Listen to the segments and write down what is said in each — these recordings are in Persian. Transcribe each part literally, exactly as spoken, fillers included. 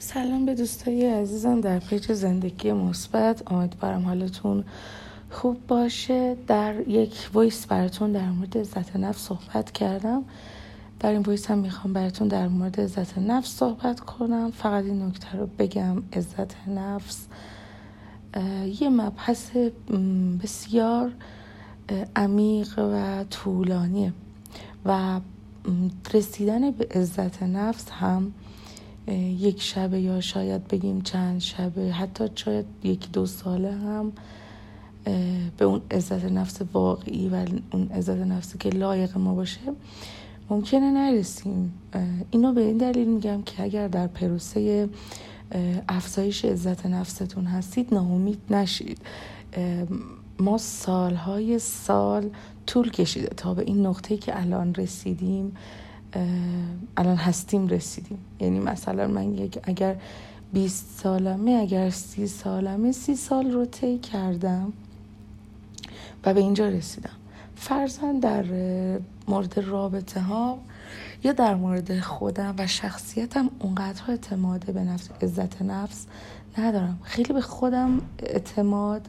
سلام به دوستای عزیزم در پیج زندگی مثبت. امیدوارم حالتون خوب باشه. در یک وایس براتون در مورد عزت نفس صحبت کردم. در این وایس هم میخوام براتون در مورد عزت نفس صحبت کنم. فقط این نکته رو بگم، عزت نفس یه مبحث بسیار عمیق و طولانیه و رسیدن به عزت نفس هم یک شبه یا شاید بگیم چند شبه، حتی شاید یک دو ساله هم به اون عزت نفس واقعی و اون عزت نفسی که لایق ما باشه ممکنه نرسیم. اینو به این دلیل میگم که اگر در پروسه افزایش عزت نفستون هستید ناامید نشید. ما سالهای سال طول کشیده تا به این نقطه‌ای که الان رسیدیم الان هستیم رسیدیم. یعنی مثلا من اگر بیست سالمه، اگر سی سالمه، سی سال رو طی کردم و به اینجا رسیدم. فرضاً در مورد رابطه ها یا در مورد خودم و شخصیتم اونقدر اعتماد به نفس، عزت نفس ندارم. خیلی به خودم اعتماد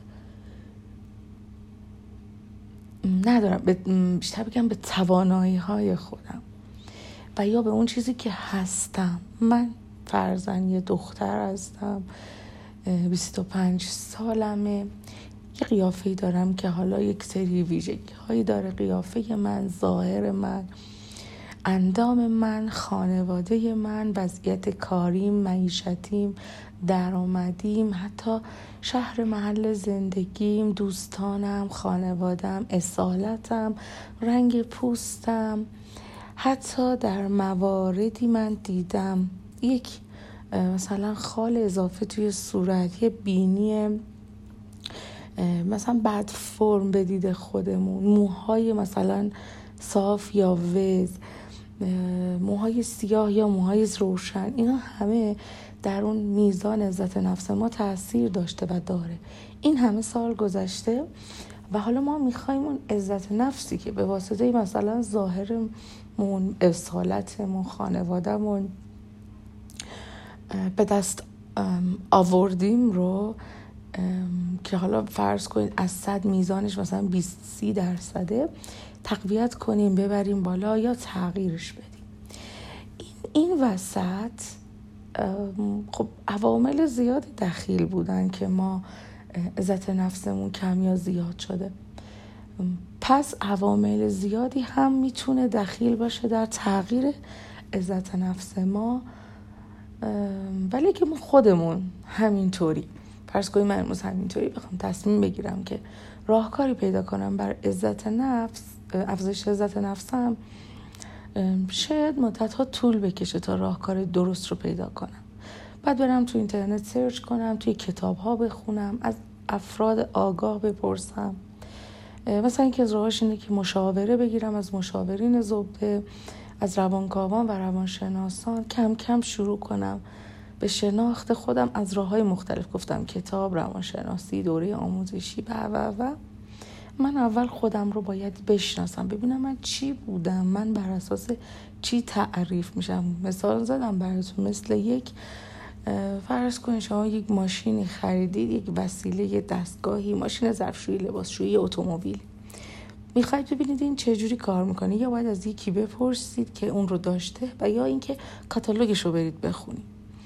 ندارم، بیشتر بگم به توانایی های خودم و یا به اون چیزی که هستم. من فرضاً یه دختر هستم، بیست و پنج سالمه، یه قیافه‌ای دارم که حالا یک سری ویژگی هایی داره. قیافه من، ظاهر من، اندام من، خانواده من، وضعیت کاریم، معیشتیم، درآمدیم، حتی شهر محل زندگیم، دوستانم، خانوادم، اصالتم، رنگ پوستم. حتی در مواردی من دیدم یک مثلا خال اضافه توی صورت، یه بینی مثلا بد فرم به دید خودمون، موهای مثلا صاف یا وز، موهای سیاه یا موهای روشن، اینا همه در اون میزان عزت نفس ما تأثیر داشته و داره. این همه سال گذشته و حالا ما میخوایم اون عزت نفسی که به واسطه مثلا ظاهرمون، اصالتمون، خانوادهمون به دست آوردیم رو که حالا فرض کنید از صد میزانش مثلا بیست سی درصده تقویت کنیم، ببریم بالا یا تغییرش بدیم. این این وسط خب عوامل زیادی دخیل بودن که ما عزت نفسمون کم یا زیاد شده. پس عوامل زیادی هم میتونه دخیل باشه در تغییر عزت نفس ما، ولی که ما خودمون همینطوری فرض کنیم من امروز همینطوری بخوام تصمیم بگیرم که راهکاری پیدا کنم بر عزت نفس، افزایش عزت نفسم، شاید مدت‌ها طول بکشه تا راهکار درست رو پیدا کنم. بعد برم تو اینترنت سرچ کنم، توی کتاب‌ها بخونم، از افراد آگاه بپرسم. مثلا اینکه از راهاش اینه که مشاوره بگیرم از مشاورین زبده، از روانکاوان و روانشناسان، کم کم شروع کنم به شناخت خودم از راه‌های مختلف. گفتم کتاب، روانشناسی، دوره آموزشی و و و من اول خودم رو باید بشناسم، ببینم من چی بودم، من بر اساس چی تعریف میشم. مثال زدم براتون، مثل یک فرض کنید شما یک ماشینی خریدید، یک وسیله، یک دستگاهی، ماشین ظرفشویی، لباسشویی، اتومبیل، میخواید ببینید این چه جوری کار میکنه، یا باید از یکی بپرسید که اون رو داشته و یا اینکه کاتالوگش رو برید بخونید.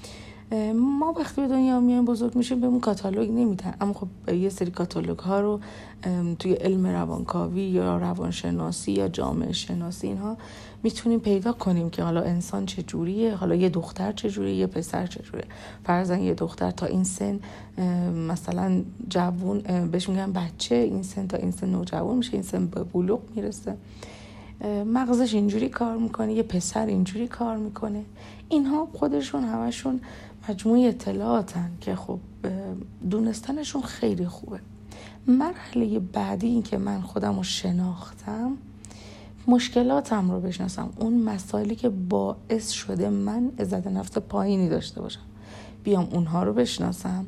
ما وقتی به دنیا میایم بزرگ میشیم بهمون کاتالوگ نمیدن، اما خب یه سری کاتالوگ ها رو توی علم روانکاوی یا روانشناسی یا جامعه شناسی اینها میتونیم پیدا کنیم که حالا انسان چه جوریه، حالا یه دختر چه جوریه، یه پسر چه جوریه. فرضاً یه دختر تا این سن مثلا جوون بهش میگن بچه، این سن تا این سن نوجوان میشه، این سن به بلوغ میرسه، مغزش اینجوری کار میکنه، یه پسر اینجوری کار میکنه. اینها خودشون همشون مجموعه اطلاعاتن که خب دونستنشون خیلی خوبه. مرحله بعدی این که من خودم رو شناختم، مشکلاتم رو بشناسم، اون مسائلی که باعث شده من عزت نفس پایینی داشته باشم بیام اونها رو بشناسم.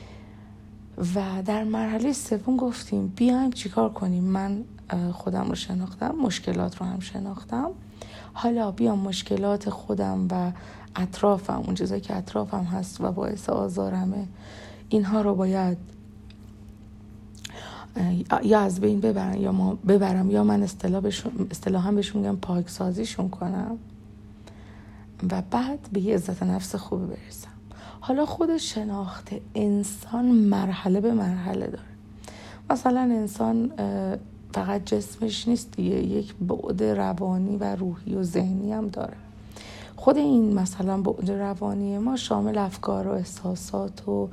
و در مرحله سوم گفتیم بیایم چیکار کنیم. من خودم رو شناختم، مشکلات رو هم شناختم، حالا بیام مشکلات خودم و اطرافم، اون چیزایی که اطرافم هست و باعث آزارمه، اینها رو باید یا از بین ببرم یا ما ببرم یا من اصطلاح بهشون اصطلاحاً بهشون میگم پاکسازیشون کنم و بعد به یه عزت نفس خوبی برسم. حالا خود شناخت انسان مرحله به مرحله داره. مثلا انسان فقط جسمش نیست دیگه، یک بعد روانی و روحی و ذهنی هم داره. خود این مثلا بعد روانی ما شامل افکار و احساسات و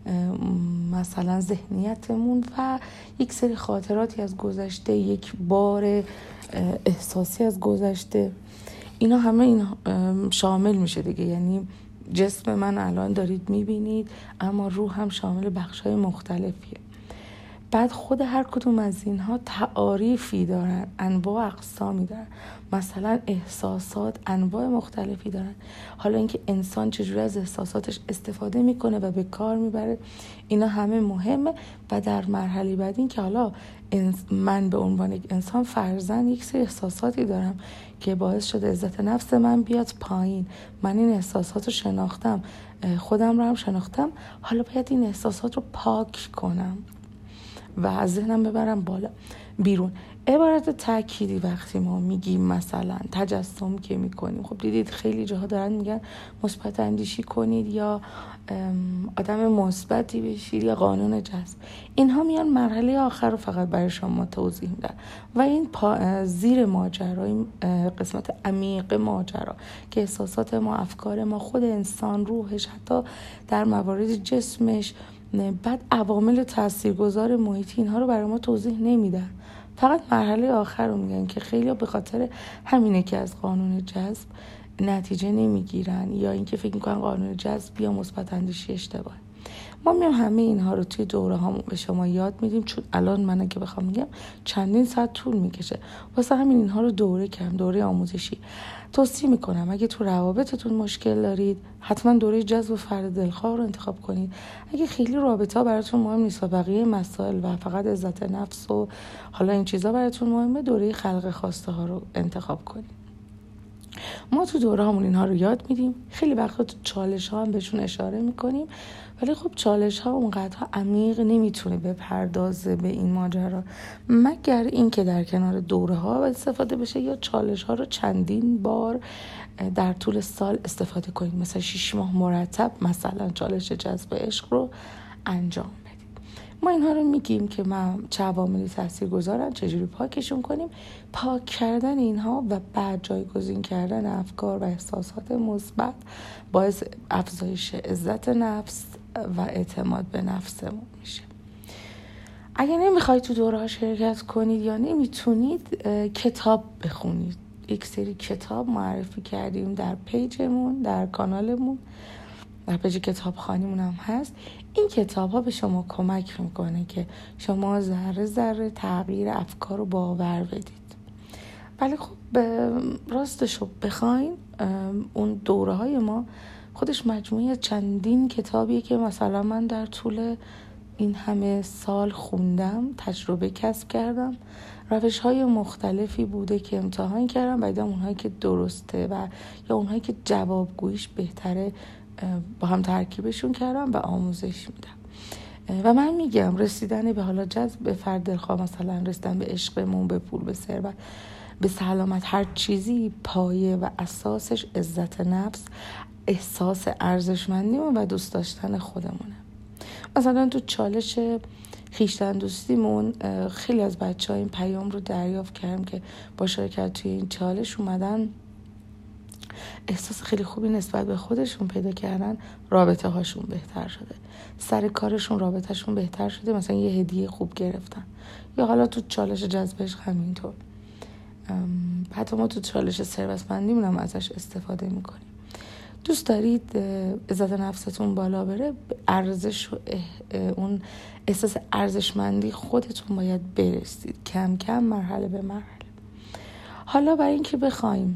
مثلا ذهنیتمون و یک سری خاطراتی از گذشته، یک بار احساسی از گذشته، اینا همه این شامل میشه دیگه. یعنی جسم من الان دارید میبینید، اما روح هم شامل بخشای مختلفیه. بعد خود هر کدوم از اینها تعاریفی دارن، انواع اقسامی دارن. مثلا احساسات انواع مختلفی دارن. حالا اینکه انسان چجوری از احساساتش استفاده میکنه و به کار میبره، اینا همه مهمه. و در مرحله بعد این که حالا من به عنوان یک انسان فرضاً یک سری احساساتی دارم که باعث شده عزت نفس من بیاد پایین. من این احساسات رو شناختم، خودم رو هم شناختم، حالا باید این احساسات رو پاک کنم و از ذهنم ببرم بالا بیرون. عبارت تأکیدی وقتی ما میگیم مثلا تجسم که میکنیم، خب دیدید خیلی جاها دارن میگن مثبت اندیشی کنید یا آدم مثبتی بشید یا قانون جذب. اینها میان مرحله آخر رو فقط برای شما توضیح میدن و این زیر ماجرا، این قسمت عمیق ماجرا که احساسات ما، افکار ما، خود انسان، روحش، حتی در موارد جسمش، بعد عوامل تاثیرگذار محیطی، اینها رو برای ما توضیح نمیدن. فقط مرحله آخر رو میگن که خیلی به خاطر همینه که از قانون جذب نتیجه نمیگیرن یا اینکه فکر میکنن قانون جذب یا مثبت اندیشی اشتباه. ما میام همه اینها رو توی دوره ها به شما یاد میدیم، چون الان من اگه بخوام میگم چندین ساعت طول میکشه. واسه همین اینها رو دوره کردم، دوره آموزشی. توصیه میکنم اگه تو روابطتون مشکل دارید حتما دوره جذب فرد دلخواه رو انتخاب کنید. اگه خیلی رابطه ها براتون مهم نیست و بقیه مسائل و فقط عزت نفس و حالا این چیزا براتون مهمه، دوره خلق خواسته ها رو انتخاب کنید. ما تو دوره همون اینها رو یاد میدیم. خیلی وقتا تو چالش ها هم بهشون اشاره میکنیم، ولی خب چالش ها اونقدر عمیق نمیتونه بپردازه به این ماجرا، مگر این که در کنار دوره ها استفاده بشه یا چالش ها رو چندین بار در طول سال استفاده کنید. مثلا شش ماه مرتب مثلا چالش جذب عشق رو انجام بدید. ما اینها رو میگیم که ما چه عواملی تاثیرگذارن، چجوری پاکشون کنیم. پاک کردن اینها و بعد جایگزین کردن افکار و احساسات مثبت باعث افزایش عزت نفس و اعتماد به نفسمون میشه. اگه نمیخواید تو دوره ها شرکت کنید یا نمیتونید، کتاب بخونید. یک سری کتاب معرفی کردیم در پیجمون، در کانالمون، در پیج کتابخانیمون هم هست. این کتاب ها به شما کمک میکنه که شما ذره ذره تغییر افکار رو باور بدید. ولی خب راستشو بخواین، اون دوره های ما خودش مجموعه چندین کتابیه که مثلا من در طول این همه سال خوندم، تجربه کسب کردم، روش های مختلفی بوده که امتحان کردم، بعد اونهایی که درسته و یا اونهایی که جوابگوییش بهتره با هم ترکیبشون کردم و آموزش میدم. و من میگم رسیدن به حالا جذب به فرد دلخواه، مثلا رسیدن به عشقمون، به پول، به ثروت، به سلامت، هر چیزی پایه و اساسش عزت نفس، احساس ارزشمندیمون و دوست داشتن خودمونه. مثلا تو چالش خویشتن دوستیمون خیلی از بچه‌ها این پیام رو دریافت کردم که با شرکت توی این چالش اومدن احساس خیلی خوبی نسبت به خودشون پیدا کردن، رابطه هاشون بهتر شده، سر کارشون رابطهشون بهتر شده، مثلا یه هدیه خوب گرفتن. یا حالا تو چالش جذبش همینطور. حتی ما تو چالش ثروتمندیمون هم ازش استفاده میکنیم. دوست دارید عزت نفستون بالا بره، ارزش و اون احساس ارزشمندی خودتون باید برسید، کم کم، مرحله به مرحله. حالا برای اینکه بخوایم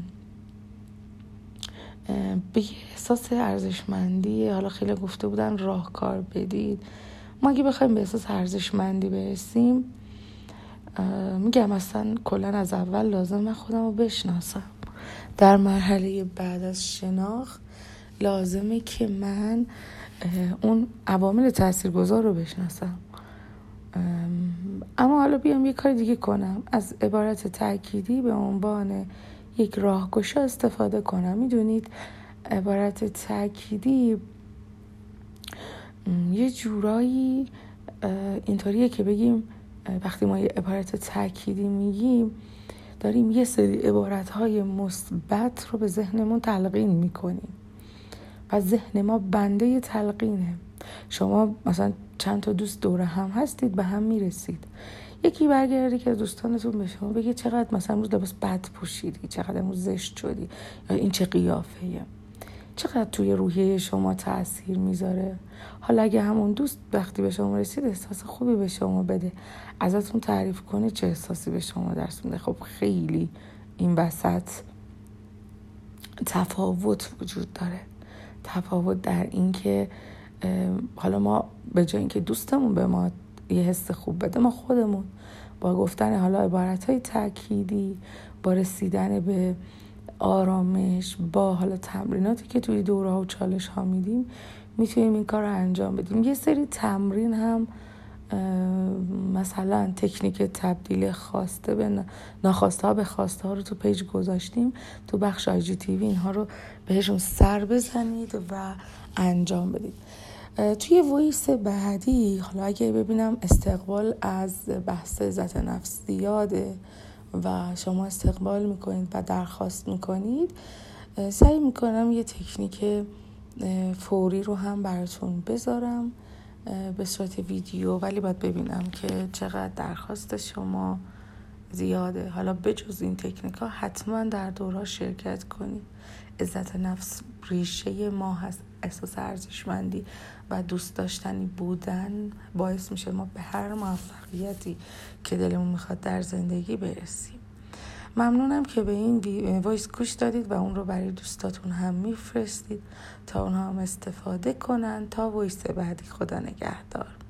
به احساس ارزشمندی، حالا خیلی گفته بودن راهکار بدید، ما اگه بخوایم به احساس ارزشمندی برسیم، میگم مثلا کلا از اول لازم من خودم رو بشناسم در مرحله بعد از شناخت لازمه که من اون عوامل تاثیرگذار رو بشناسم. اما حالا بیام یه کار دیگه کنم، از عبارت تأکیدی به عنوان یک راهگشا استفاده کنم. میدونید عبارت تأکیدی یه جورایی اینطوریه که بگیم وقتی ما یه عبارت تأکیدی میگیم داریم یه سری عبارتهای مثبت رو به ذهنمون تلقین میکنیم و ذهن ما بنده تلقینه. شما مثلا چند تا دوست دوره هم هستید، به هم میرسید، یکی برگرده که از دوستانتون به شما بگه چقدر مثلا امروز لباس بد پوشیدی، چقدر امروز زشت شدی، یا این چه قیافه‌ایه، چقدر توی روحیه شما تأثیر میذاره. حالا اگه همون دوست وقتی به شما رسید احساس خوبی به شما بده، ازتون تعریف کنه چه احساسی به شما درس میده. خب خیلی این وسط تفاوت وجود داره، تفاوت در این که حالا ما به جای اینکه دوستمون به ما یه حس خوب بده، ما خودمون با گفتن حالا عبارتهای تأکیدی، با رسیدن به آرامش، با حالا تمریناتی که توی دوره ها و چالش ها میدیم میتونیم این کار رو انجام بدیم. یه سری تمرین هم مثلا تکنیک تبدیل خواسته به ناخواسته ها به خواسته ها رو تو پیج گذاشتیم، تو بخش آی جی تی وی اینها رو بهشون سر بزنید و انجام بدید. توی وایس بعدی حالا اگه ببینم استقبال از بحث عزت نفس زیاده و شما استقبال میکنید و درخواست میکنید، سعی میکنم یه تکنیک فوری رو هم براتون بذارم به صورت ویدیو، ولی باید ببینم که چقدر درخواست شما زیاده. حالا بجز این تکنیک ها حتما در دوره شرکت کنید. عزت نفس ریشه ما هست. احساس ارزشمندی و دوست داشتنی بودن باعث میشه ما به هر موفقیتی که دلمون میخواد در زندگی برسیم. ممنونم که به این وایس گوش دادید و اون رو برای دوستاتون هم میفرستید تا اونها هم استفاده کنن. تا وایس بعدی، خدا نگهدار.